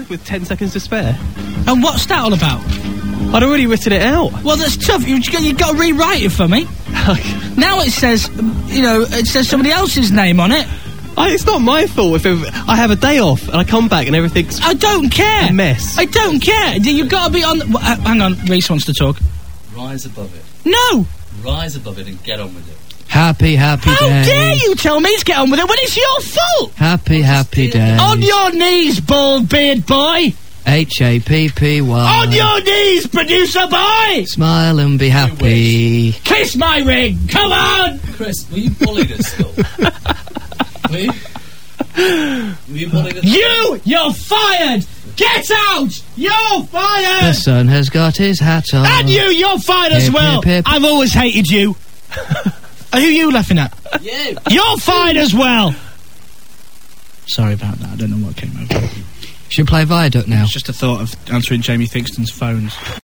with 10 seconds to spare. And what's that all about? I'd already written it out. Well, that's tough. You've got to rewrite it for me. Now it says, it says somebody else's name on it. It's not my fault if I have a day off and I come back and everything's... I don't care. A mess. I don't care. You've got to be on... hang on, Reese wants to talk. Rise above it. No! Rise above it and get on with it. Happy day. How dare you tell me to get on with it when it's your fault? Happy day. On your knees, bald beard boy. Happy. On your knees, producer boy. Smile and be happy. Kiss my ring. Come on. Chris, were you bullied at school? Were you bullied at school? You're fired. Get out. You're fired. The sun has got his hat on. And you're fired as well. I've always hated you. Who are you laughing at? You. You're fired as well. Sorry about that. I don't know what came over. Should we play Viaduct now? It's just a thought of answering Jamie Thingston's phones.